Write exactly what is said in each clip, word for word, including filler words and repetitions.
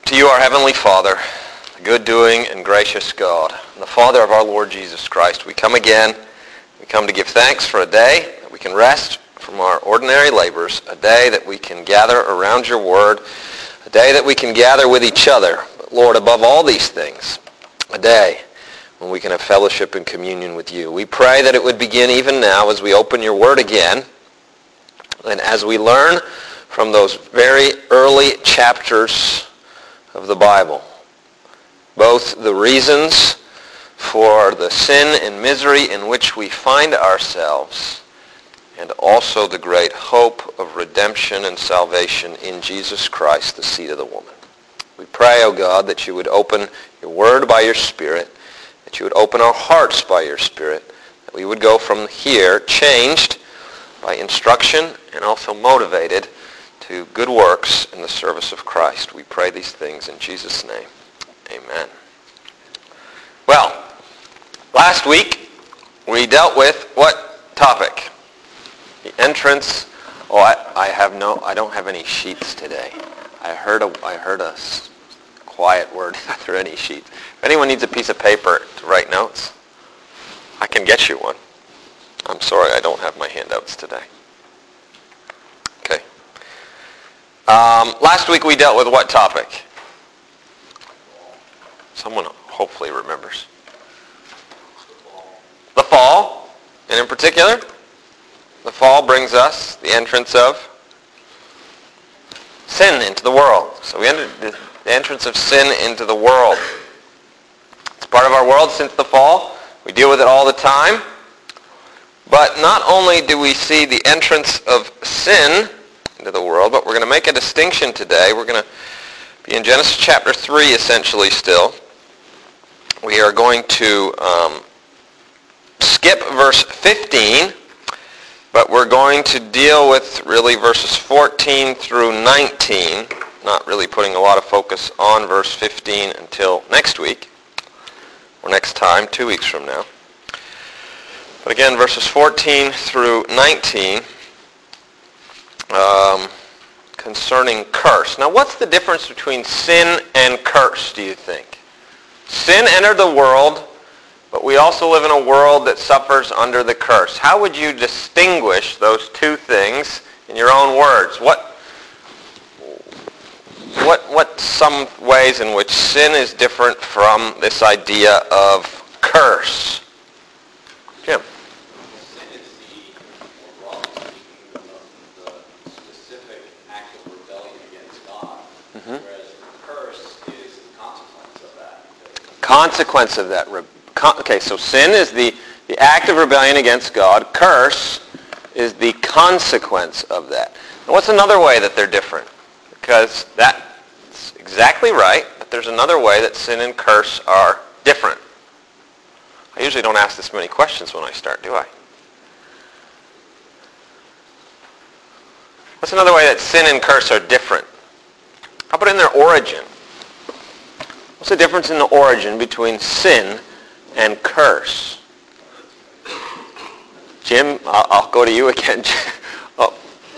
To you, our Heavenly Father, the good-doing and gracious God, and the Father of our Lord Jesus Christ, we come again. We come to give thanks for a day that we can rest from our ordinary labors, a day that we can gather around your word, a day that we can gather with each other. But Lord, above all these things, a day when we can have fellowship and communion with you. We pray that it would begin even now as we open your word again, and as we learn from those very early chapters of the Bible, both the reasons for the sin and misery in which we find ourselves, and also the great hope of redemption and salvation in Jesus Christ, the seed of the woman. We pray, O God, that you would open your word by your Spirit, that you would open our hearts by your Spirit, that we would go from here changed by instruction and also motivated to good works in the service of Christ. We pray these things in Jesus' name. Amen. Well, last week we dealt with what topic? The entrance. Oh, I, I have no. I don't have any sheets today. I heard a. I heard a quiet word. Are there any sheets? If anyone needs a piece of paper to write notes, I can get you one. I'm sorry, I don't have my handouts today. Okay. Um, last week we dealt with what topic? Someone hopefully remembers. The fall. And in particular, the fall brings us the entrance of sin into the world. So we entered the entrance of sin into the world. It's part of our world since the fall. We deal with it all the time. But not only do we see the entrance of sin into the world, but we're going to make a distinction today. We're going to be in Genesis chapter three essentially still. We are going to um, skip verse fifteen, but we're going to deal with really verses fourteen through nineteen, not really putting a lot of focus on verse fifteen until next week, or next time, two weeks from now. But again, verses fourteen through nineteen, um, concerning curse. Now, what's the difference between sin and curse, do you think? Sin entered the world, but we also live in a world that suffers under the curse. How would you distinguish those two things in your own words? What, what, what some ways in which sin is different from this idea of curse? Jim? Sin is the, or broadly speaking, the specific act of rebellion against God, mm-hmm. whereas the curse is the consequence of that. Consequence of that. Okay, so sin is the, the act of rebellion against God. Curse is the consequence of that. Now, what's another way that they're different? Because that's exactly right, but there's another way that sin and curse are different. I usually don't ask this many questions when I start, do I? What's another way that sin and curse are different? How about in their origin? What's the difference in the origin between sin and curse? Jim, I'll, I'll go to you again. Oh.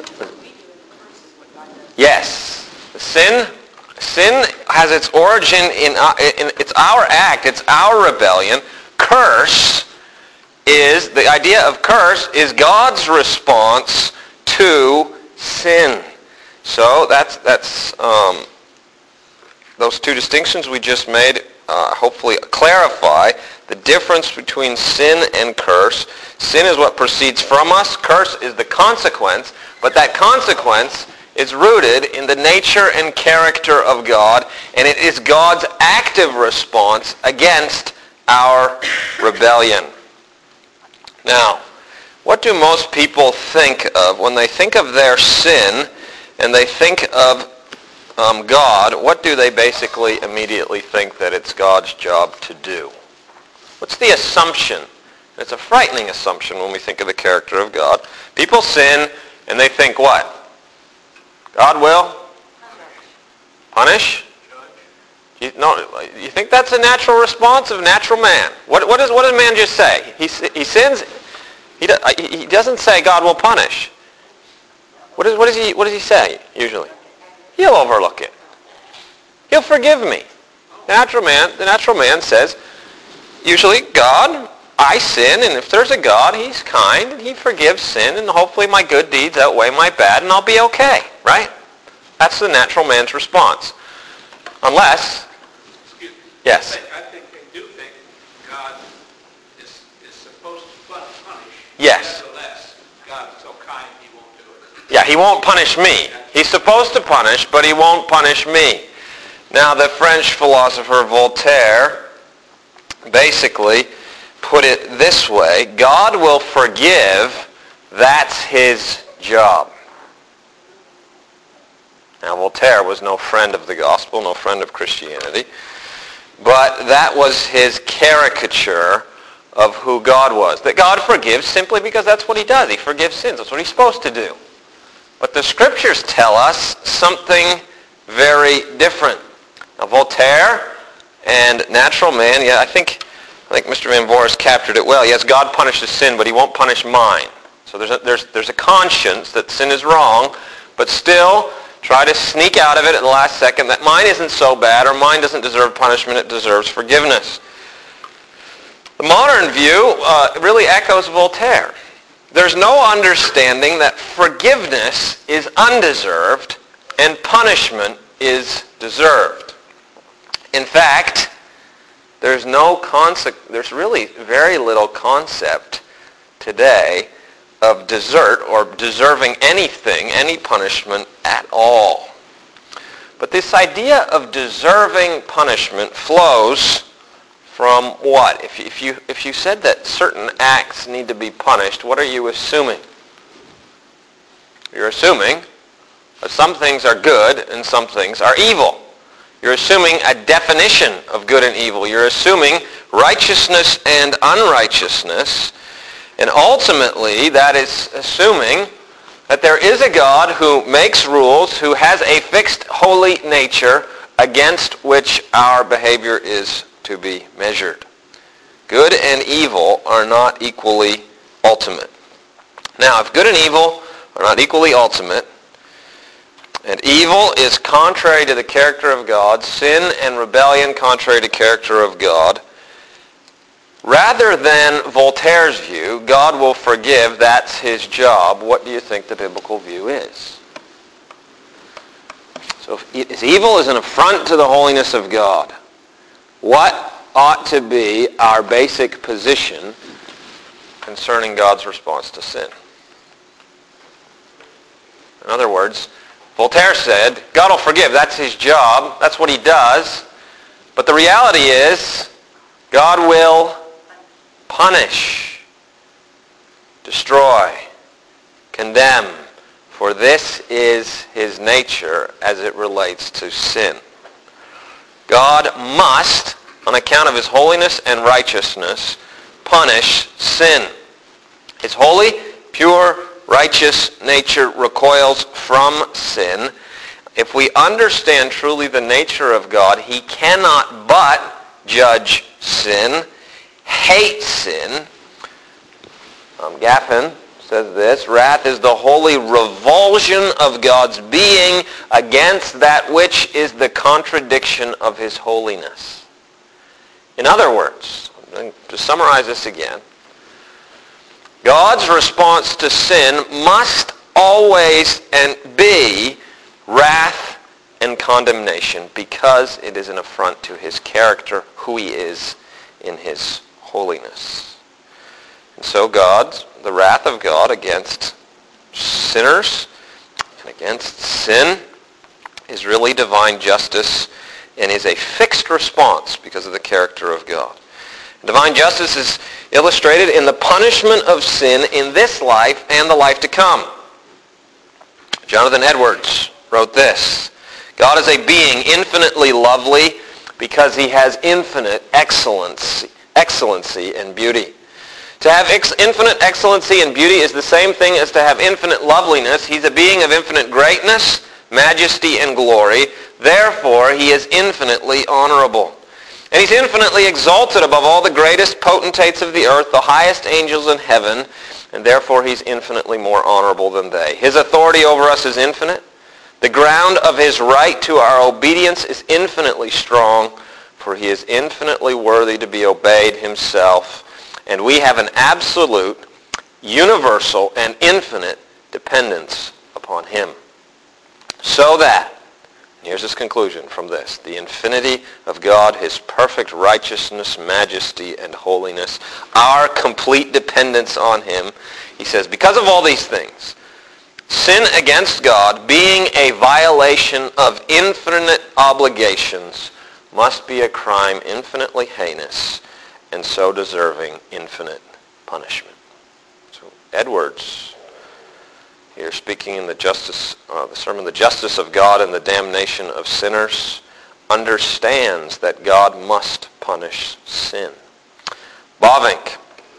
Yes. Sin, sin has its origin in, in, it's our act, it's our rebellion. Curse is, the idea of curse is God's response to sin. So that's, that's um, those two distinctions we just made uh, hopefully clarify the difference between sin and curse. Sin is what proceeds from us. Curse is the consequence, but that consequence is rooted in the nature and character of God, and it is God's active response against our rebellion. Now, what do most people think of when they think of their sin and they think of um, God? What do they basically immediately think that it's God's job to do? What's the assumption? It's a frightening assumption when we think of the character of God. People sin and they think what? God will punish? You, no, you think that's a natural response of natural man? What, what, is, what does man just say? He, he sins. He, do, he doesn't say God will punish. What, is, what, does he, what does he say usually? He'll overlook it. He'll forgive me. The natural man, the natural man says, usually, God, I sin, and if there's a God, he's kind, and he forgives sin, and hopefully my good deeds outweigh my bad, and I'll be okay, right? That's the natural man's response. Unless, Excuse me. yes. I think, I think they do think God is, is supposed to pun- punish. Yes. Nevertheless, God is so kind he won't do it. Yeah, he won't punish me. He's supposed to punish, but he won't punish me. Now, the French philosopher Voltaire basically put it this way: God will forgive, that's his job. Now, Voltaire was no friend of the gospel, no friend of Christianity, but that was his caricature of who God was. That God forgives simply because that's what he does. He forgives sins. That's what he's supposed to do. But the scriptures tell us something very different. Now, Voltaire and natural man, yeah, I think I think Mister Van Voris captured it well. Yes, God punishes sin, but he won't punish mine. So there's a, there's, there's a conscience that sin is wrong, but still try to sneak out of it at the last second that mine isn't so bad, or mine doesn't deserve punishment, it deserves forgiveness. The modern view uh, really echoes Voltaire. There's no understanding that forgiveness is undeserved and punishment is deserved. In fact, there's no concept, there's really very little concept today of desert or deserving anything, any punishment at all. But this idea of deserving punishment flows from what? If you, if you, if you said that certain acts need to be punished, what are you assuming? You're assuming that some things are good and some things are evil. You're assuming a definition of good and evil. You're assuming righteousness and unrighteousness. And ultimately, that is assuming that there is a God who makes rules, who has a fixed holy nature against which our behavior is to be measured. Good and evil are not equally ultimate. Now, if good and evil are not equally ultimate, and evil is contrary to the character of God, sin and rebellion contrary to the character of God, rather than Voltaire's view, God will forgive, that's his job, what do you think the biblical view is? So if evil is an affront to the holiness of God, what ought to be our basic position concerning God's response to sin? In other words, Voltaire said, God will forgive, that's his job, that's what he does, but the reality is, God will punish, destroy, condemn, for this is his nature as it relates to sin. God must, on account of his holiness and righteousness, punish sin. His holy, pure, righteous nature recoils from sin. If we understand truly the nature of God, he cannot but judge sin, hate sin. Um, Gaffin says this: wrath is the holy revulsion of God's being against that which is the contradiction of his holiness. In other words, to summarize this again, God's response to sin must always and be wrath and condemnation because it is an affront to his character, who he is in his holiness. And so God's, the wrath of God against sinners and against sin is really divine justice and is a fixed response because of the character of God. Divine justice is illustrated in the punishment of sin in this life and the life to come. Jonathan Edwards wrote this: God is a being infinitely lovely because he has infinite excellency, excellency and beauty. To have ex- infinite excellency and beauty is the same thing as to have infinite loveliness. He's a being of infinite greatness, majesty, and glory. Therefore, he is infinitely honorable. And he's infinitely exalted above all the greatest potentates of the earth, the highest angels in heaven, and therefore he's infinitely more honorable than they. His authority over us is infinite. The ground of his right to our obedience is infinitely strong, for he is infinitely worthy to be obeyed himself, and we have an absolute, universal, and infinite dependence upon him. So that, here's his conclusion from this, the infinity of God, his perfect righteousness, majesty, and holiness, our complete dependence on him, he says, because of all these things, sin against God, being a violation of infinite obligations, must be a crime infinitely heinous and so deserving infinite punishment. So Edwards, here speaking in the justice, uh, the sermon, The Justice of God and the Damnation of Sinners, understands that God must punish sin. Bavinck,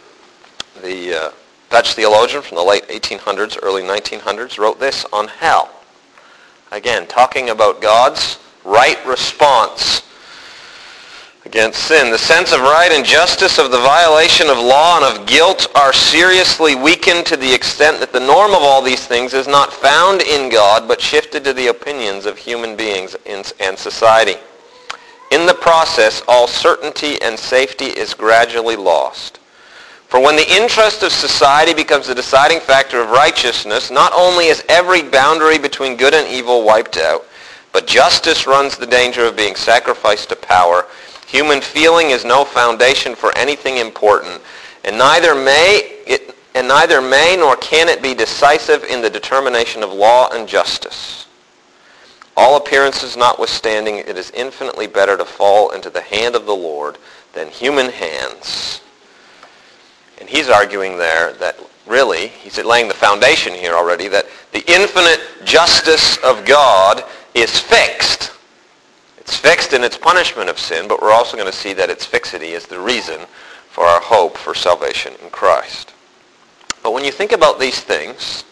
the uh, Dutch theologian from the late eighteen hundreds, early nineteen hundreds, wrote this on hell. Again, talking about God's right response against sin. The sense of right and justice of the violation of law and of guilt are seriously weakened to the extent that the norm of all these things is not found in God, but shifted to the opinions of human beings and society. In the process, all certainty and safety is gradually lost. For when the interest of society becomes the deciding factor of righteousness, not only is every boundary between good and evil wiped out, but justice runs the danger of being sacrificed to power. Human feeling is no foundation for anything important, and neither may it, and neither may nor can it be decisive in the determination of law and justice. All appearances notwithstanding, it is infinitely better to fall into the hand of the Lord than human hands. And he's arguing there that really, he's laying the foundation here already, that the infinite justice of God is fixed. It's fixed in its punishment of sin, but we're also going to see that its fixity is the reason for our hope for salvation in Christ. But when you think about these things,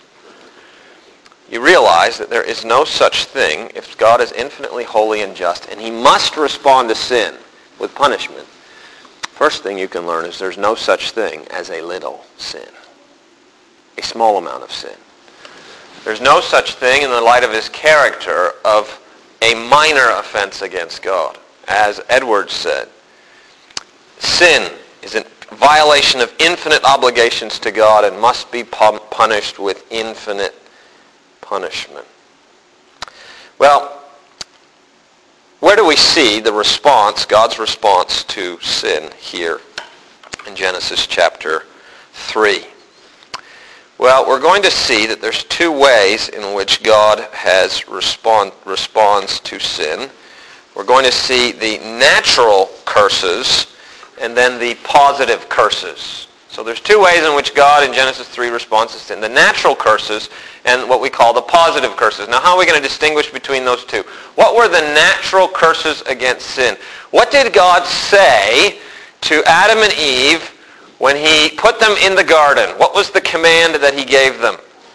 you realize that there is no such thing if God is infinitely holy and just, and he must respond to sin with punishment. First thing you can learn is there's no such thing as a little sin, a small amount of sin. There's no such thing in the light of his character of a minor offense against God. As Edwards said, sin is a violation of infinite obligations to God and must be punished with infinite punishment. Well, where do we see the response, God's response to sin here in Genesis chapter three? Well, we're going to see that there's two ways in which God has respond, responds to sin. We're going to see the natural curses and then the positive curses. So there's two ways in which God in Genesis three responds to sin. The natural curses and what we call the positive curses. Now, how are we going to distinguish between those two? What were the natural curses against sin? What did God say to Adam and Eve when he put them in the garden? What was the command that he gave them?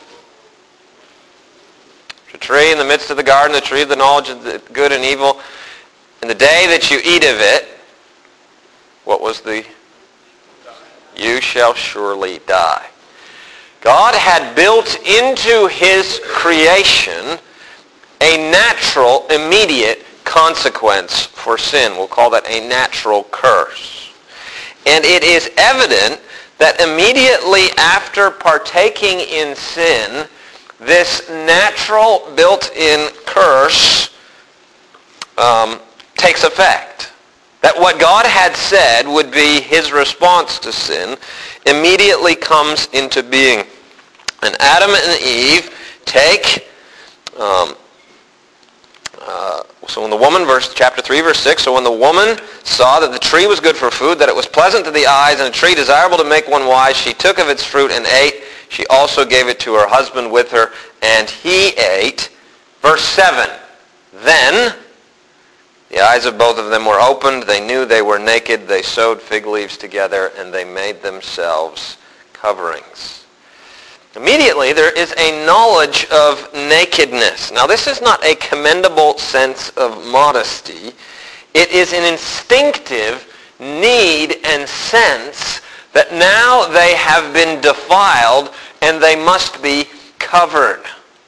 The tree in the midst of the garden, the tree of the knowledge of the good and evil. In the day that you eat of it, what was the? You shall surely die. God had built into his creation a natural, immediate consequence for sin. We'll call that a natural curse. And it is evident that immediately after partaking in sin, this natural built-in curse um, takes effect. That what God had said would be his response to sin immediately comes into being. And Adam and Eve take... Um, Uh, so when the woman, verse chapter three, verse six, so when the woman saw that the tree was good for food, that it was pleasant to the eyes, and a tree desirable to make one wise, she took of its fruit and ate. She also gave it to her husband with her, and he ate. Verse seven, then the eyes of both of them were opened. They knew they were naked. They sewed fig leaves together, and they made themselves coverings. Immediately, there is a knowledge of nakedness. Now, this is not a commendable sense of modesty. It is an instinctive need and sense that now they have been defiled and they must be covered.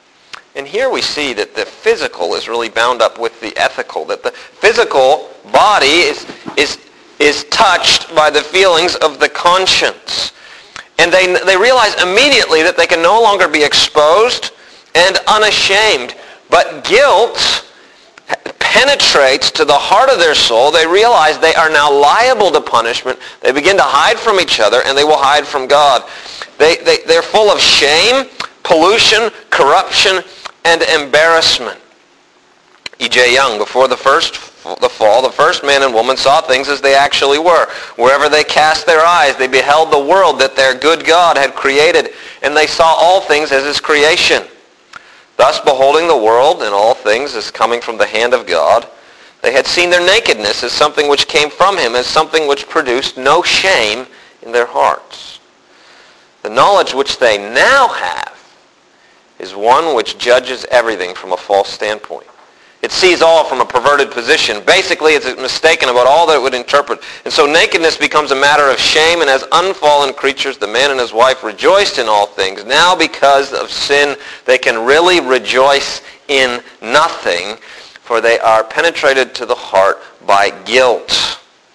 And here we see that the physical is really bound up with the ethical, that the physical body is, is, is touched by the feelings of the conscience. And they, they realize immediately that they can no longer be exposed and unashamed. But guilt penetrates to the heart of their soul. They realize they are now liable to punishment. They begin to hide from each other, and they will hide from God. They, they, they're full of shame, pollution, corruption, and embarrassment. E J Young, before the first the fall, the first man and woman saw things as they actually were. Wherever they cast their eyes, they beheld the world that their good God had created, and they saw all things as his creation. Thus, beholding the world and all things as coming from the hand of God, they had seen their nakedness as something which came from him, as something which produced no shame in their hearts. The knowledge which they now have is one which judges everything from a false standpoint. It sees all from a perverted position. Basically, it's mistaken about all that it would interpret. And so nakedness becomes a matter of shame, and as unfallen creatures, the man and his wife rejoiced in all things. Now, because of sin, they can really rejoice in nothing, for they are penetrated to the heart by guilt.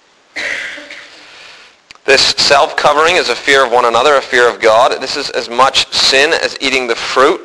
This self-covering is a fear of one another, a fear of God. This is as much sin as eating the fruit.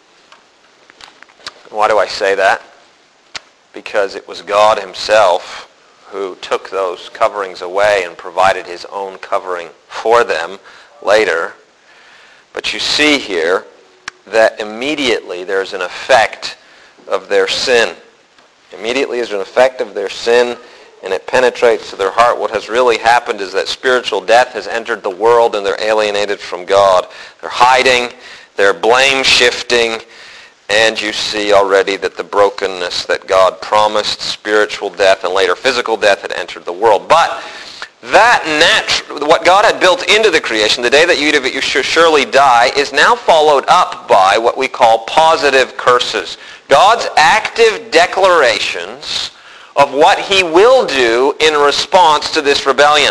Why do I say that? Because it was God himself who took those coverings away and provided his own covering for them later. But you see here that immediately there's an effect of their sin. Immediately there's an effect of their sin, and it penetrates to their heart. What has really happened is that spiritual death has entered the world, and they're alienated from God. They're hiding, they're blame shifting, and you see already that the brokenness that God promised, spiritual death and later physical death, had entered the world. But that natu- what God had built into the creation, the day that you eat of it you shall surely die, is now followed up by what we call positive curses. God's active declarations of what he will do in response to this rebellion.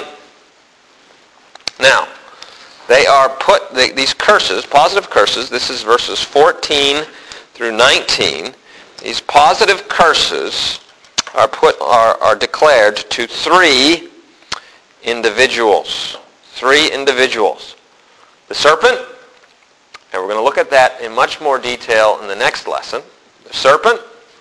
Now, they are put, they, these curses, positive curses, this is verses fourteen through nineteen, these positive curses are put are, are declared to three individuals. Three individuals. The serpent, and we're going to look at that in much more detail in the next lesson. The serpent,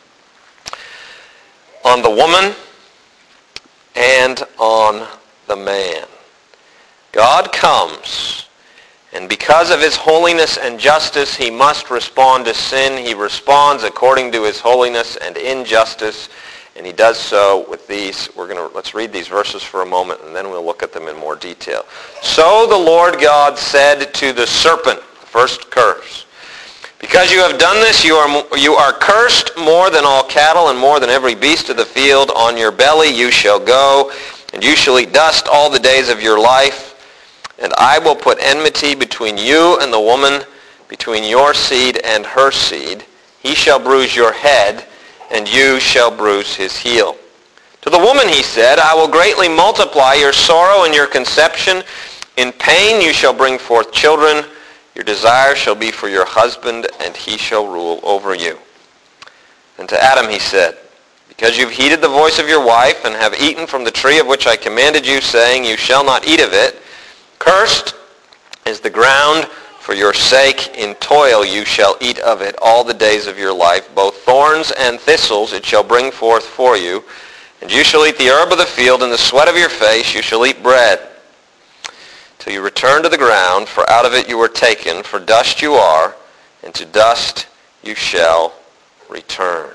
on the woman, and on the man. God comes, and because of his holiness and justice, he must respond to sin. He responds according to his holiness and in justice, and he does so with these. We're going to let's read these verses for a moment, and then we'll look at them in more detail. So the Lord God said to the serpent, the first curse, because you have done this, you are you are cursed more than all cattle and more than every beast of the field. On your belly you shall go, and you shall eat dust all the days of your life. And I will put enmity between you and the woman, between your seed and her seed. He shall bruise your head, and you shall bruise his heel. To the woman he said, I will greatly multiply your sorrow and your conception. In pain you shall bring forth children. Your desire shall be for your husband, and he shall rule over you. And to Adam he said, because you've heeded the voice of your wife, and have eaten from the tree of which I commanded you, saying, you shall not eat of it, cursed is the ground for your sake. In toil you shall eat of it all the days of your life. Both thorns and thistles it shall bring forth for you. And you shall eat the herb of the field. In the sweat of your face you shall eat bread, till you return to the ground, for out of it you were taken. For dust you are, and to dust you shall return.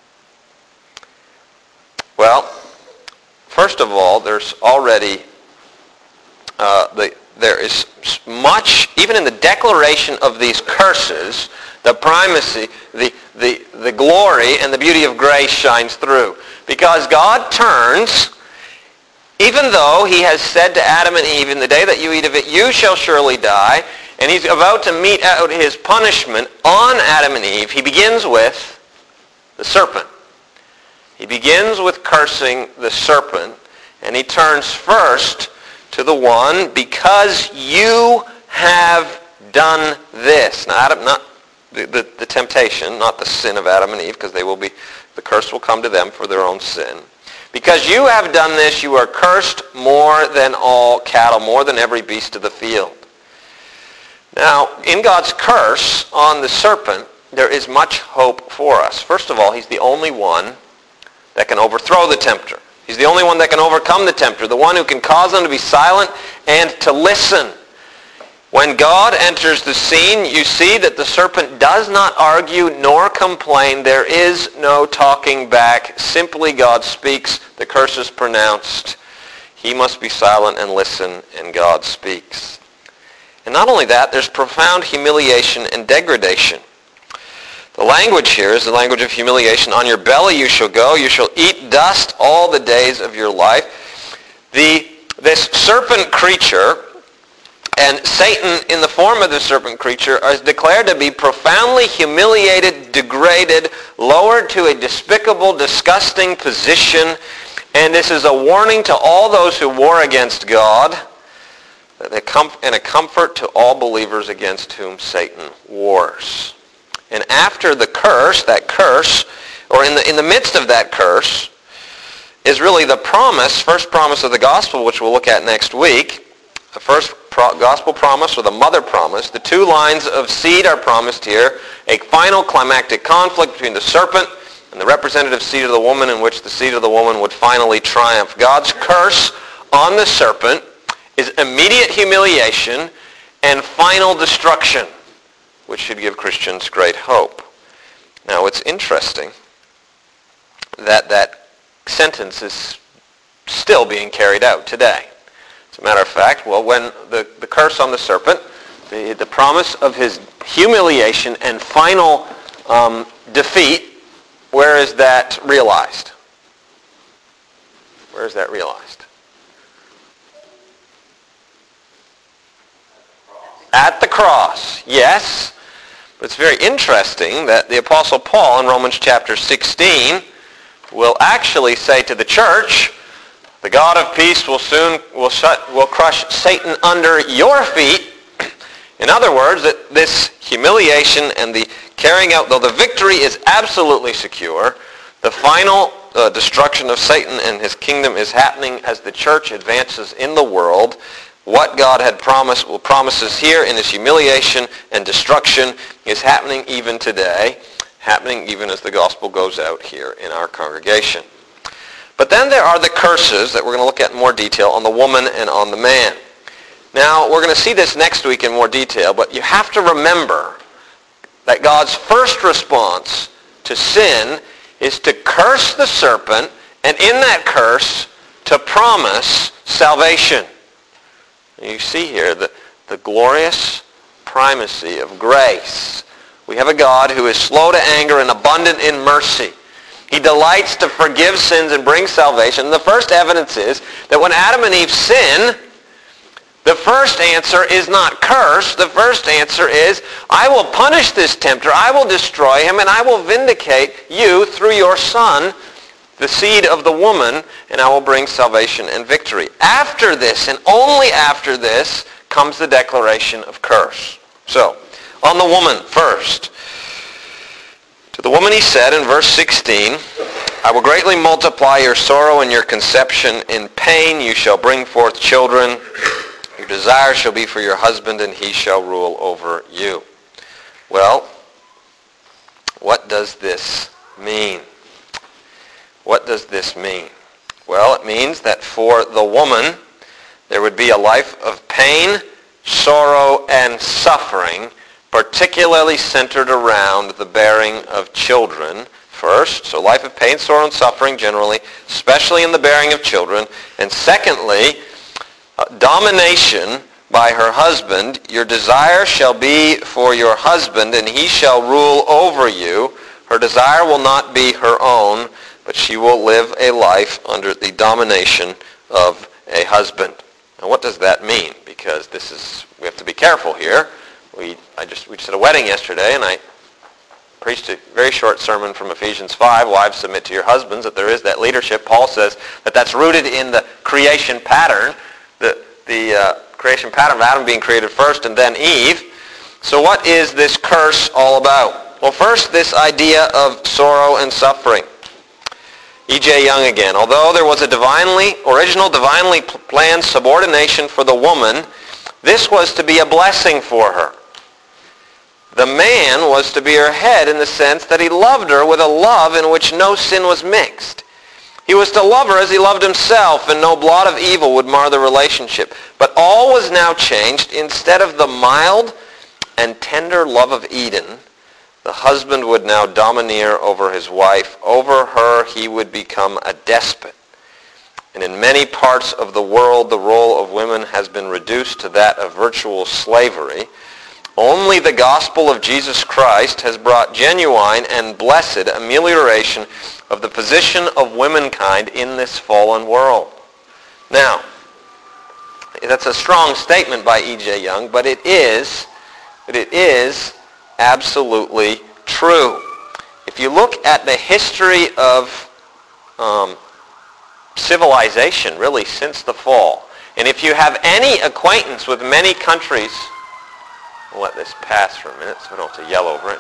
Well, first of all, there's already uh, the There is much, even in the declaration of these curses, the primacy, the, the, the glory and the beauty of grace shines through. Because God turns, even though he has said to Adam and Eve, in the day that you eat of it, you shall surely die, and he's about to mete out his punishment on Adam and Eve, he begins with the serpent. He begins with cursing the serpent, and he turns first to the one, because you have done this. Now, Adam, not the, the, the temptation, not the sin of Adam and Eve, because they will be, the curse will come to them for their own sin. Because you have done this, you are cursed more than all cattle, more than every beast of the field. Now, in God's curse on the serpent, there is much hope for us. First of all, he's the only one that can overthrow the tempter. He's the only one that can overcome the tempter, the one who can cause them to be silent and to listen. When God enters the scene, you see that the serpent does not argue nor complain. There is no talking back. Simply God speaks. The curse is pronounced. He must be silent and listen, and God speaks. And not only that, there's profound humiliation and degradation. The language here is the language of humiliation. On your belly you shall go. You shall eat dust all the days of your life. The, this serpent creature, and Satan in the form of the serpent creature, is declared to be profoundly humiliated, degraded, lowered to a despicable, disgusting position. And this is a warning to all those who war against God, and a comfort to all believers against whom Satan wars. And after the curse, that curse, or in the, in the midst of that curse, is really the promise, first promise of the gospel, which we'll look at next week. The first pro- gospel promise, or the mother promise. The two lines of seed are promised here. A final climactic conflict between the serpent and the representative seed of the woman, in which the seed of the woman would finally triumph. God's curse on the serpent is immediate humiliation and final destruction, which should give Christians great hope. Now, it's interesting that that sentence is still being carried out today. As a matter of fact, well, when the, the curse on the serpent, the, the promise of his humiliation and final um, defeat, where is that realized? Where is that realized? At the cross, yes. But it's very interesting that the Apostle Paul in Romans chapter sixteen will actually say to the church, the God of peace will soon will shut will crush Satan under your feet. In other words, that this humiliation and the carrying out, though the victory is absolutely secure, the final uh, destruction of Satan and his kingdom is happening as the church advances in the world. What God had promised, well, promises here in his humiliation and destruction is happening even today, happening even as the gospel goes out here in our congregation. But then there are the curses that we're going to look at in more detail on the woman and on the man. Now, we're going to see this next week in more detail, but you have to remember that God's first response to sin is to curse the serpent, and in that curse, to promise salvation. You see here the, the glorious primacy of grace. We have a God who is slow to anger and abundant in mercy. He delights to forgive sins and bring salvation. And the first evidence is that when Adam and Eve sin, the first answer is not curse. The first answer is, I will punish this tempter, I will destroy him, and I will vindicate you through your son, the seed of the woman, and I will bring salvation and victory. After this, and only after this, comes the declaration of curse. So, on the woman first. To the woman he said in verse sixteen, I will greatly multiply your sorrow and your conception. In pain you shall bring forth children. Your desire shall be for your husband, and he shall rule over you. Well, what does this mean? What does this mean? Well, it means that for the woman, there would be a life of pain, sorrow, and suffering, particularly centered around the bearing of children first. So life of pain, sorrow, and suffering generally, especially in the bearing of children. And secondly, uh, domination by her husband. Your desire shall be for your husband, and he shall rule over you. Her desire will not be her own, but she will live a life under the domination of a husband. Now, what does that mean? Because this is, we have to be careful here. We, I just, we just had a wedding yesterday, and I preached a very short sermon from Ephesians five, wives submit to your husbands, that there is that leadership. Paul says that that's rooted in the creation pattern, the, the uh, creation pattern of Adam being created first and then Eve. So what is this curse all about? Well, first, this idea of sorrow and suffering. E J Young again. Although there was a divinely, original divinely planned subordination for the woman, this was to be a blessing for her. The man was to be her head in the sense that he loved her with a love in which no sin was mixed. He was to love her as he loved himself, and no blot of evil would mar the relationship. But all was now changed. Instead of the mild and tender love of Eden, the husband would now domineer over his wife. Over her he would become a despot. And in many parts of the world, the role of women has been reduced to that of virtual slavery. Only the gospel of Jesus Christ has brought genuine and blessed amelioration of the position of womankind in this fallen world. Now, that's a strong statement by E J Young, but it is, but it is absolutely true. If you look at the history of um, civilization, really, since the fall, and if you have any acquaintance with many countries, I'll let this pass for a minute so I don't have to yell over it.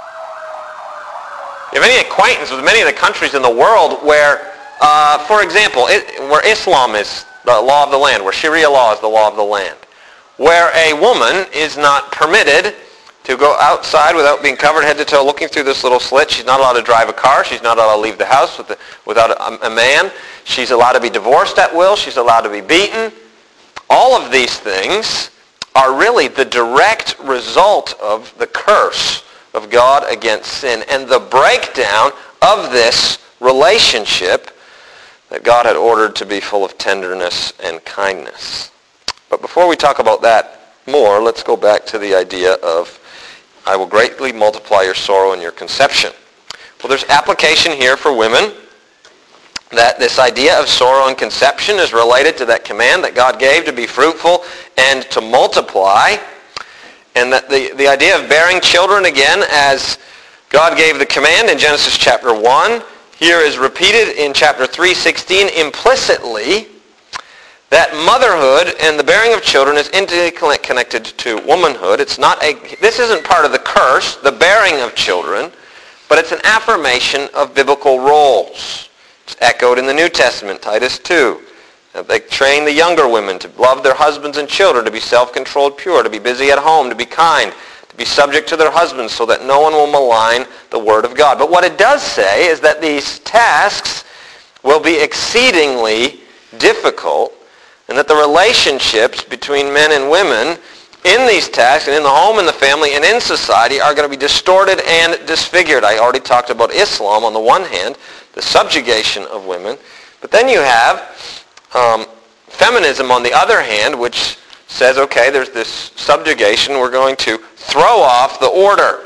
If you have any acquaintance with many of the countries in the world where, uh, for example, it, where Islam is the law of the land, where Sharia law is the law of the land, where a woman is not permitted to go outside without being covered head to toe looking through this little slit. She's not allowed to drive a car. She's not allowed to leave the house with the, without a, a man. She's allowed to be divorced at will. She's allowed to be beaten. All of these things are really the direct result of the curse of God against sin and the breakdown of this relationship that God had ordered to be full of tenderness and kindness. But before we talk about that more, let's go back to the idea of I will greatly multiply your sorrow and your conception. Well, there's application here for women that this idea of sorrow and conception is related to that command that God gave to be fruitful and to multiply. And that the, the idea of bearing children, again, as God gave the command in Genesis chapter one, here is repeated in chapter three sixteen implicitly, that motherhood and the bearing of children is intimately connected to womanhood. It's not a, this isn't part of the curse, the bearing of children, but it's an affirmation of biblical roles. It's echoed in the New Testament, Titus two. They train the younger women to love their husbands and children, to be self-controlled, pure, to be busy at home, to be kind, to be subject to their husbands so that no one will malign the word of God. But what it does say is that these tasks will be exceedingly difficult, and that the relationships between men and women in these tasks and in the home and the family and in society are going to be distorted and disfigured. I already talked about Islam on the one hand, the subjugation of women. But then you have um, feminism on the other hand, which says, okay, there's this subjugation. We're going to throw off the order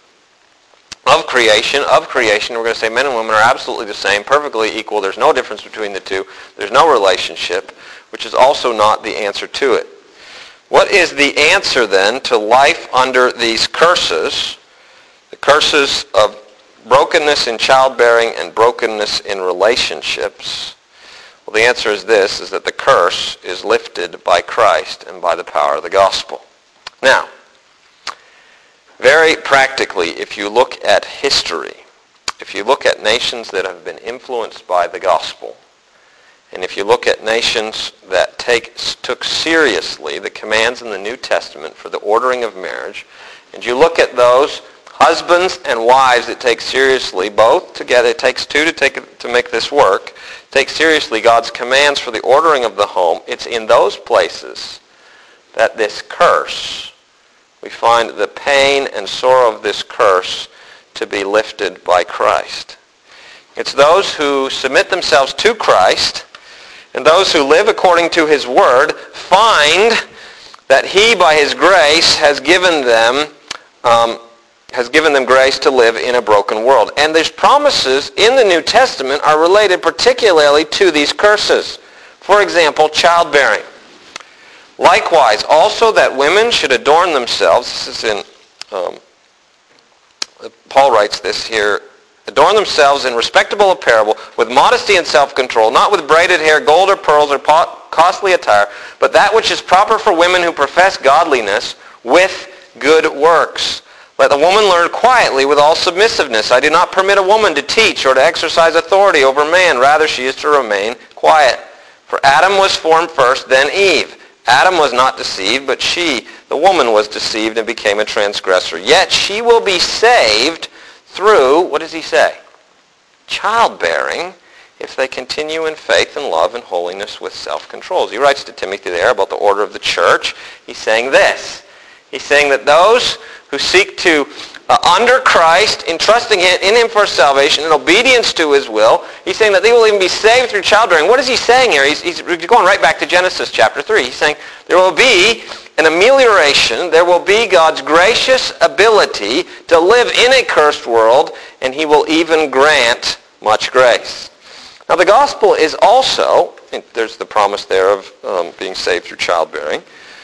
of creation, of creation. We're going to say men and women are absolutely the same, perfectly equal. There's no difference between the two. There's no relationship, which is also not the answer to it. What is the answer then to life under these curses, the curses of brokenness in childbearing and brokenness in relationships? Well, the answer is this, is that the curse is lifted by Christ and by the power of the gospel. Now, very practically, if you look at history, if you look at nations that have been influenced by the gospel, and if you look at nations that take, took seriously the commands in the New Testament for the ordering of marriage, and you look at those husbands and wives that take seriously, both together, it takes two to, take, to make this work, take seriously God's commands for the ordering of the home, it's in those places that this curse, we find the pain and sorrow of this curse to be lifted by Christ. It's those who submit themselves to Christ and those who live according to his word find that he, by his grace, has given them um, has given them grace to live in a broken world. And these promises in the New Testament are related particularly to these curses. For example, childbearing. Likewise, also that women should adorn themselves. This is in, um, Paul writes this here, adorn themselves in respectable apparel, with modesty and self-control, not with braided hair, gold or pearls, or costly attire, but that which is proper for women who profess godliness, with good works. Let the woman learn quietly with all submissiveness. I do not permit a woman to teach or to exercise authority over man. Rather, she is to remain quiet. For Adam was formed first, then Eve. Adam was not deceived, but she, the woman, was deceived and became a transgressor. Yet she will be saved through, what does he say? Childbearing, if they continue in faith and love and holiness with self-control. As he writes to Timothy there about the order of the church, he's saying this. He's saying that those who seek to, uh, under Christ, in trusting in, in him for salvation, in obedience to his will, he's saying that they will even be saved through childbearing. What is he saying here? He's, he's going right back to Genesis chapter three. He's saying there will be an amelioration, there will be God's gracious ability to live in a cursed world, and he will even grant much grace. Now the gospel is also, there's the promise there of um, being saved through childbearing.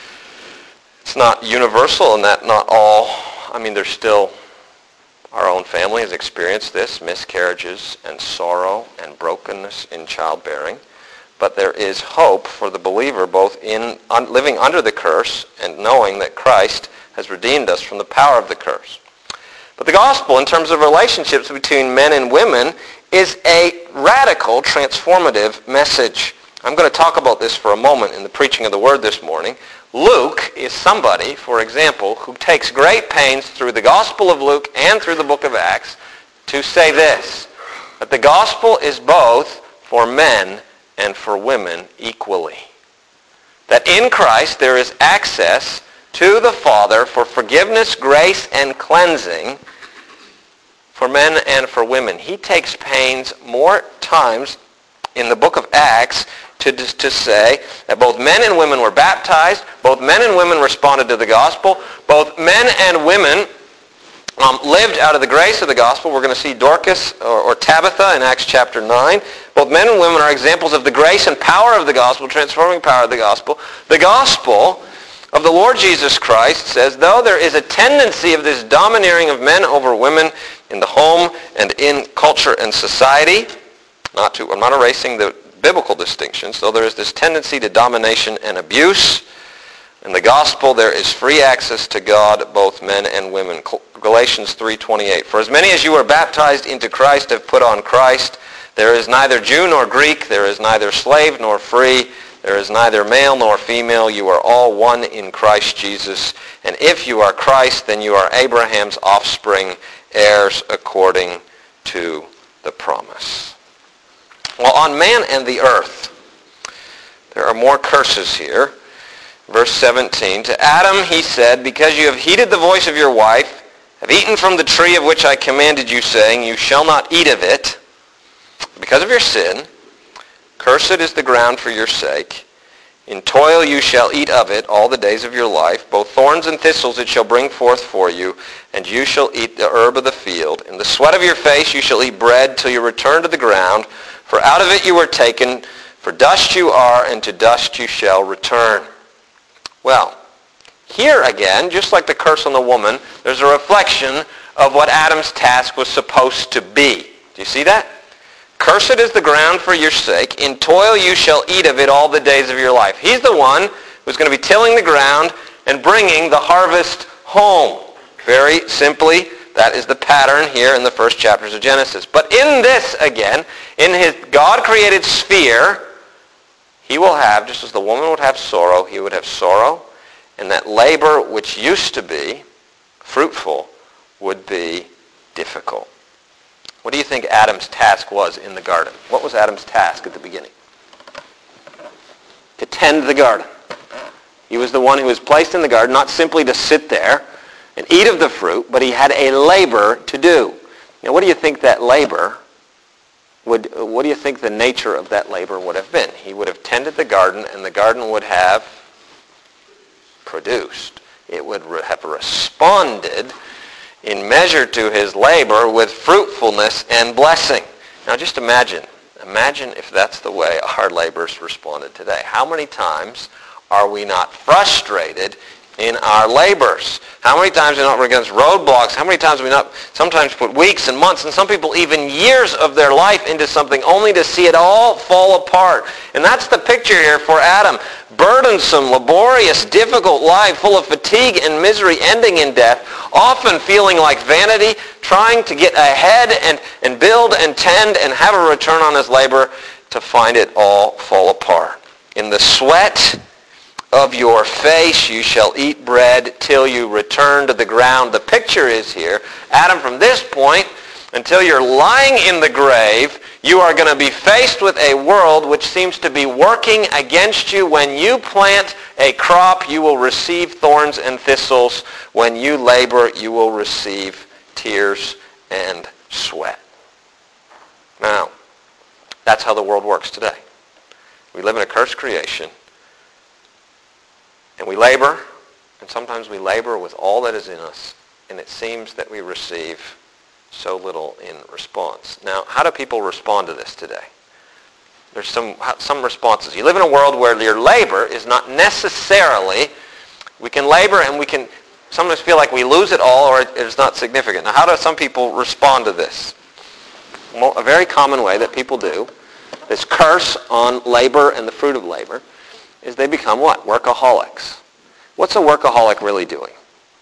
It's not universal in that not all, I mean there's still, our own family has experienced this, miscarriages and sorrow and brokenness in childbearing. But there is hope for the believer both in un, living under the curse and knowing that Christ has redeemed us from the power of the curse. But the gospel, in terms of relationships between men and women, is a radical, transformative message. I'm going to talk about this for a moment in the preaching of the word this morning. Luke is somebody, for example, who takes great pains through the Gospel of Luke and through the book of Acts to say this, that the gospel is both for men and for women equally. That in Christ there is access to the Father for forgiveness, grace, and cleansing for men and for women. He takes pains more times in the book of Acts to, to say that both men and women were baptized, both men and women responded to the gospel, both men and women um, lived out of the grace of the gospel. We're going to see Dorcas or, or Tabitha in Acts chapter nine. Both men and women are examples of the grace and power of the gospel, transforming power of the gospel. The gospel of the Lord Jesus Christ says, though there is a tendency of this domineering of men over women in the home and in culture and society, not to, I'm not erasing the biblical distinctions, though there is this tendency to domination and abuse, in the gospel there is free access to God, both men and women. Galatians three twenty-eight, for as many as you are baptized into Christ have put on Christ. There is neither Jew nor Greek, there is neither slave nor free, there is neither male nor female. You are all one in Christ Jesus. And if you are Christ, then you are Abraham's offspring, heirs according to the promise. Well, on man and the earth, there are more curses here. Verse seventeen, to Adam he said, because you have heeded the voice of your wife, have eaten from the tree of which I commanded you, saying, you shall not eat of it, because of your sin, cursed is the ground for your sake. In toil you shall eat of it all the days of your life. Both thorns and thistles it shall bring forth for you, and you shall eat the herb of the field. In the sweat of your face you shall eat bread till you return to the ground. For out of it you were taken, for dust you are, and to dust you shall return. Well, here again, just like the curse on the woman, there's a reflection of what Adam's task was supposed to be. Do you see that? Cursed is the ground for your sake. In toil you shall eat of it all the days of your life. He's the one who's going to be tilling the ground and bringing the harvest home. Very simply, that is the pattern here in the first chapters of Genesis. But in this, again, in his God-created sphere, he will have, just as the woman would have sorrow, he would have sorrow, and that labor which used to be fruitful would be difficult. What do you think Adam's task was in the garden? What was Adam's task at the beginning? To tend the garden. He was the one who was placed in the garden, not simply to sit there and eat of the fruit, but he had a labor to do. Now, what do you think that labor would, what do you think the nature of that labor would have been? He would have tended the garden, and the garden would have produced. It would have responded in measure to his labor with fruitfulness and blessing. Now just imagine, imagine if that's the way our laborers responded today. How many times are we not frustrated in our labors? How many times are we not against roadblocks? How many times are we not sometimes put weeks and months, and some people even years of their life into something only to see it all fall apart? And that's the picture here for Adam. Burdensome, laborious, difficult life, full of fatigue fatigue and misery ending in death, often feeling like vanity, trying to get ahead and, and build and tend and have a return on his labor, to find it all fall apart. In the sweat of your face you shall eat bread till you return to the ground. The picture is here, Adam, from this point until you're lying in the grave, you are going to be faced with a world which seems to be working against you. When you plant a crop, you will receive thorns and thistles. When you labor, you will receive tears and sweat. Now, that's how the world works today. We live in a cursed creation, and we labor, and sometimes we labor with all that is in us, and it seems that we receive so little in response. Now, how do people respond to this today? There's some some responses. You live in a world where your labor is not necessarily, we can labor and we can sometimes feel like we lose it all or it is not significant. Now, how do some people respond to this? Well, a very common way that people do this curse on labor and the fruit of labor is they become what? Workaholics. What's a workaholic really doing?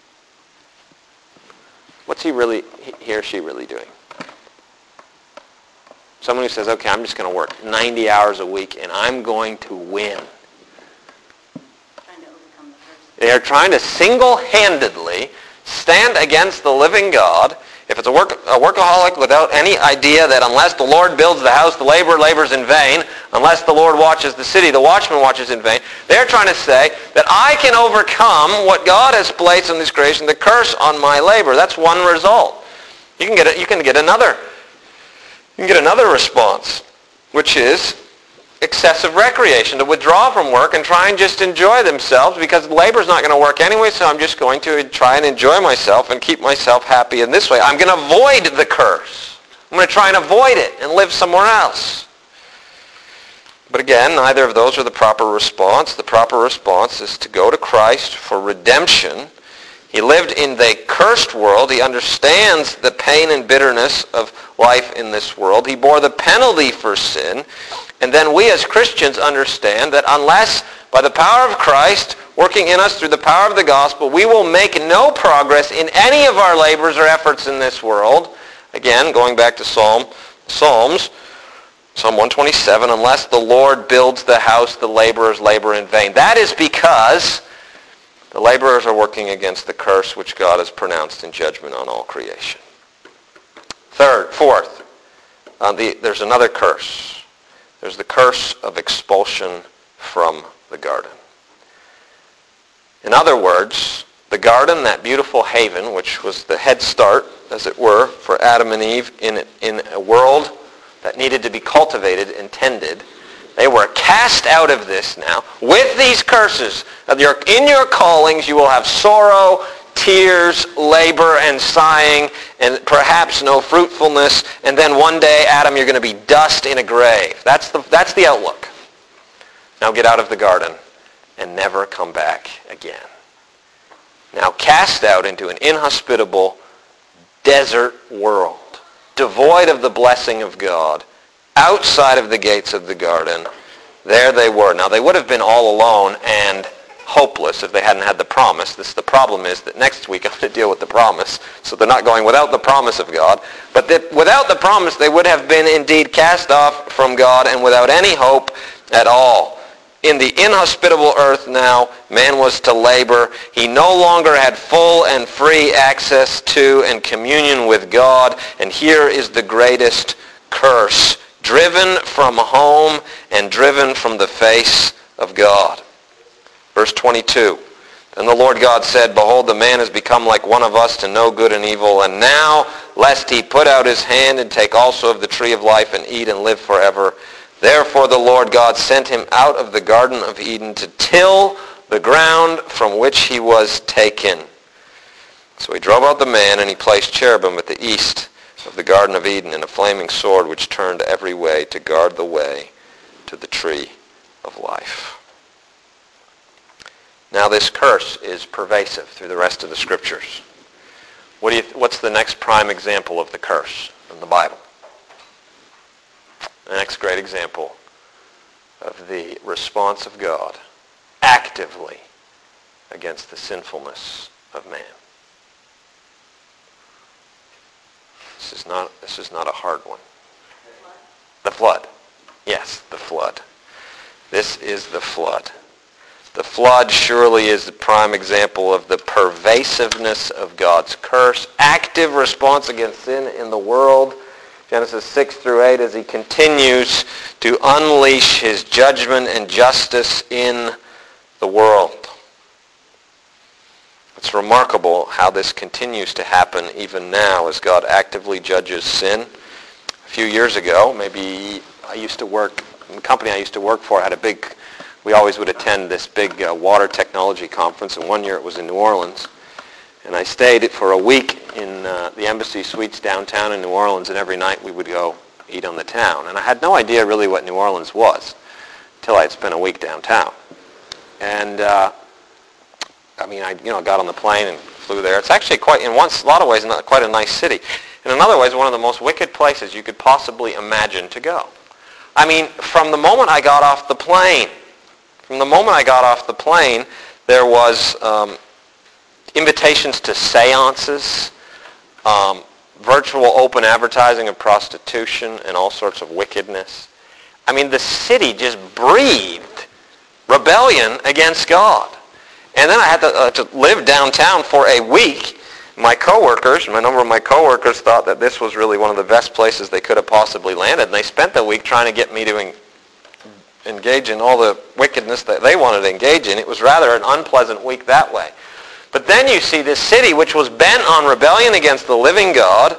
What's he really, he or she really doing? Someone who says, okay, I'm just going to work ninety hours a week and I'm going to win. Trying to overcome the curse. They are trying to single-handedly stand against the living God. If it's a, work, a workaholic without any idea that unless the Lord builds the house, the laborer labors in vain, unless the Lord watches the city, the watchman watches in vain, they're trying to say that I can overcome what God has placed in this creation, the curse on my labor. That's one result. You can get a, you can get another. You can get another response, which is excessive recreation, to withdraw from work and try and just enjoy themselves because labor's not going to work anyway, so I'm just going to try and enjoy myself and keep myself happy in this way. I'm going to avoid the curse. I'm going to try and avoid it and live somewhere else. But again, neither of those are the proper response. The proper response is to go to Christ for redemption. He lived in the cursed world. He understands the pain and bitterness of life in this world. He bore the penalty for sin. And then we as Christians understand that unless by the power of Christ working in us through the power of the gospel, we will make no progress in any of our labors or efforts in this world. Again, going back to Psalm, Psalms, Psalm one twenty-seven, unless the Lord builds the house, the laborers labor in vain. That is because the laborers are working against the curse which God has pronounced in judgment on all creation. Third, fourth, uh, the, there's another curse. There's the curse of expulsion from the garden. In other words, the garden, that beautiful haven, which was the head start, as it were, for Adam and Eve in, in a world that needed to be cultivated and tended, they were cast out of this now with these curses. In your callings you will have sorrow, tears, labor, and sighing, and perhaps no fruitfulness. And then one day, Adam, you're going to be dust in a grave. That's the, that's the outlook. Now get out of the garden and never come back again. Now cast out into an inhospitable desert world, devoid of the blessing of God, outside of the gates of the garden. There they were. Now they would have been all alone and hopeless if they hadn't had the promise. This, the problem is that next week I'm going to deal with the promise. So they're not going without the promise of God. But that without the promise, they would have been indeed cast off from God and without any hope at all. In the inhospitable earth now, man was to labor. He no longer had full and free access to and communion with God. And here is the greatest curse. Driven from home and driven from the face of God. Verse twenty-two, then the Lord God said, behold, the man has become like one of us to know good and evil. And now, lest he put out his hand and take also of the tree of life and eat and live forever. Therefore the Lord God sent him out of the Garden of Eden to till the ground from which he was taken. So he drove out the man, and he placed cherubim at the east of the Garden of Eden, and a flaming sword which turned every way to guard the way to the tree of life. Now this curse is pervasive through the rest of the Scriptures. What do you, what's the next prime example of the curse in the Bible? The next great example of the response of God actively against the sinfulness of man. This is not, this is not a hard one. The flood. Yes, the flood. This is the flood. The flood surely is the prime example of the pervasiveness of God's curse, active response against sin in the world. Genesis six through eight, as he continues to unleash his judgment and justice in the world. It's remarkable how this continues to happen even now as God actively judges sin. A few years ago, maybe I used to work, the company I used to work for had a big, we always would attend this big uh, water technology conference, and one year it was in New Orleans. And I stayed for a week in uh, the Embassy Suites downtown in New Orleans, and every night we would go eat on the town. And I had no idea really what New Orleans was until I had spent a week downtown. And uh, I mean, I you know got on the plane and flew there. It's actually quite, in one a lot of ways, not quite a nice city. In another ways, one of the most wicked places you could possibly imagine to go. I mean, from the moment I got off the plane, from the moment I got off the plane, there was um, invitations to seances, um, virtual open advertising of prostitution and all sorts of wickedness. I mean, the city just breathed rebellion against God. And then I had to, uh, to live downtown for a week. My coworkers, a number of my coworkers thought that this was really one of the best places they could have possibly landed. And they spent the week trying to get me to en- engage in all the wickedness that they wanted to engage in. It was rather an unpleasant week that way. But then you see this city which was bent on rebellion against the living God.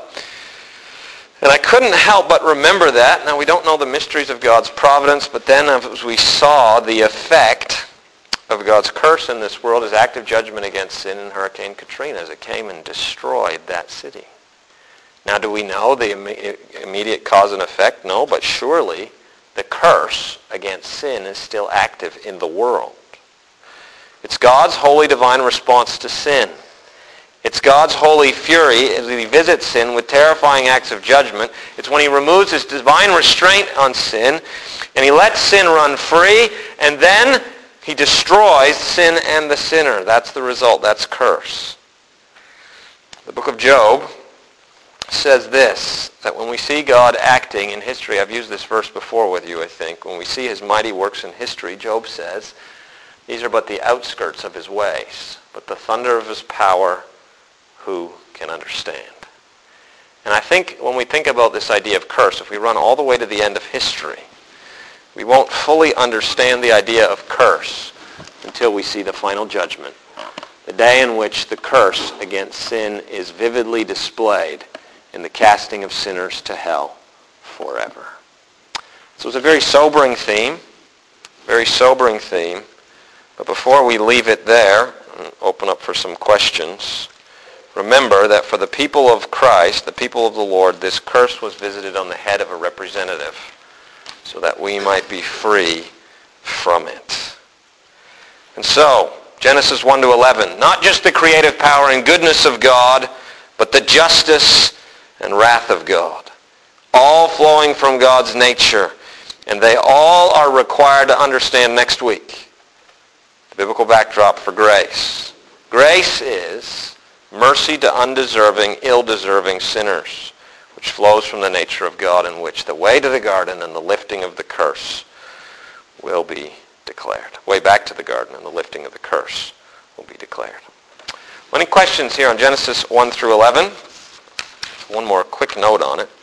And I couldn't help but remember that. Now, we don't know the mysteries of God's providence, but then as we saw the effect of God's curse in this world is active judgment against sin in Hurricane Katrina as it came and destroyed that city. Now, do we know the immediate cause and effect? No, but surely the curse against sin is still active in the world. It's God's holy divine response to sin. It's God's holy fury as he visits sin with terrifying acts of judgment. It's when he removes his divine restraint on sin and he lets sin run free, and then he destroys sin and the sinner. That's the result. That's curse. The book of Job says this, that when we see God acting in history, I've used this verse before with you, I think. When we see his mighty works in history, Job says, these are but the outskirts of his ways, but the thunder of his power, who can understand? And I think when we think about this idea of curse, if we run all the way to the end of history, we won't fully understand the idea of curse until we see the final judgment, the day in which the curse against sin is vividly displayed in the casting of sinners to hell forever. So it's a very sobering theme, very sobering theme. But before we leave it there and open up for some questions, remember that for the people of Christ, the people of the Lord, this curse was visited on the head of a representative so that we might be free from it. And so, Genesis one to eleven, not just the creative power and goodness of God, but the justice and wrath of God, all flowing from God's nature. And they all are required to understand next week the biblical backdrop for grace. Grace is mercy to undeserving, ill-deserving sinners, which flows from the nature of God, in which the way to the garden and the lifting of the curse will be declared. Way back to the garden and the lifting of the curse will be declared. Any questions here on Genesis one through eleven? One more quick note on it.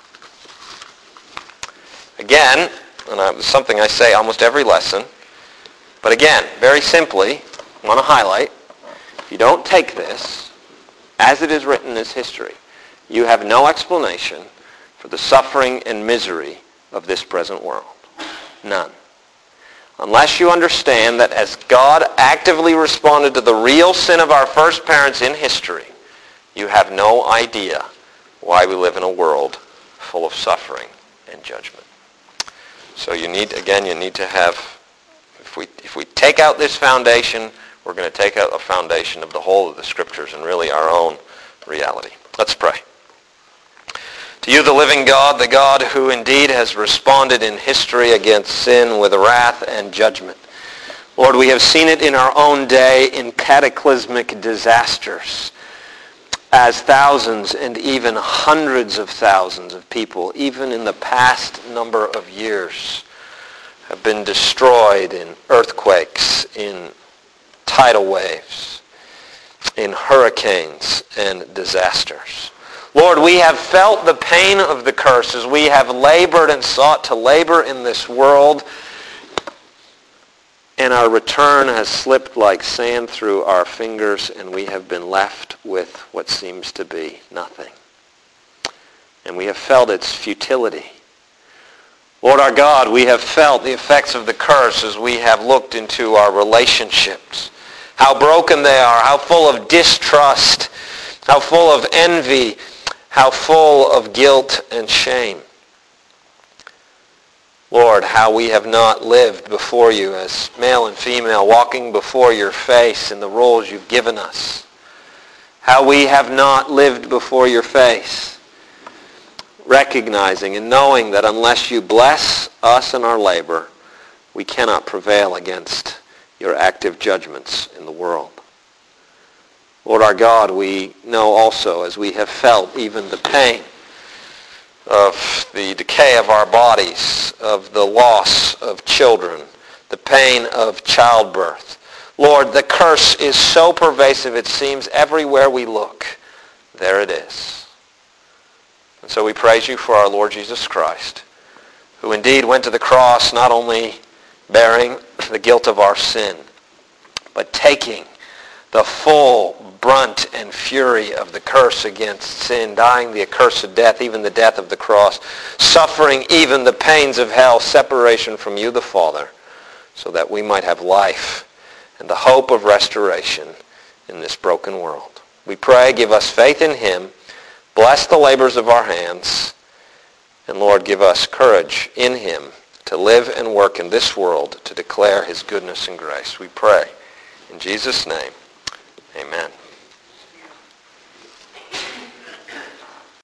Again, and it's something I say almost every lesson, but again, very simply, I want to highlight, if you don't take this as it is written as history, you have no explanation for the suffering and misery of this present world. None. Unless you understand that as God actively responded to the real sin of our first parents in history, you have no idea why we live in a world full of suffering and judgment. So you need, again, you need to have, if we if we take out this foundation, we're going to take out the foundation of the whole of the Scriptures and really our own reality. Let's pray. To you, the living God, the God who indeed has responded in history against sin with wrath and judgment, Lord, we have seen it in our own day in cataclysmic disasters as thousands and even hundreds of thousands of people, even in the past number of years, have been destroyed in earthquakes, in tidal waves, in hurricanes and disasters. Lord, we have felt the pain of the curse as we have labored and sought to labor in this world, and our return has slipped like sand through our fingers, and we have been left with what seems to be nothing. And we have felt its futility. Lord our God, we have felt the effects of the curse as we have looked into our relationships, how broken they are, how full of distrust, how full of envy, how full of guilt and shame. Lord, how we have not lived before you as male and female, walking before your face in the roles you've given us. How we have not lived before your face, recognizing and knowing that unless you bless us in our labor, we cannot prevail against your active judgments in the world. Lord our God, we know also, as we have felt even the pain of the decay of our bodies, of the loss of children, the pain of childbirth. Lord, the curse is so pervasive, it seems everywhere we look, there it is. And so we praise you for our Lord Jesus Christ, who indeed went to the cross not only bearing the guilt of our sin, but taking the full brunt and fury of the curse against sin, dying the accursed death, even the death of the cross, suffering even the pains of hell, separation from you the Father, so that we might have life and the hope of restoration in this broken world. We pray, give us faith in him, bless the labors of our hands, and Lord, give us courage in him to live and work in this world to declare his goodness and grace. We pray in Jesus' name.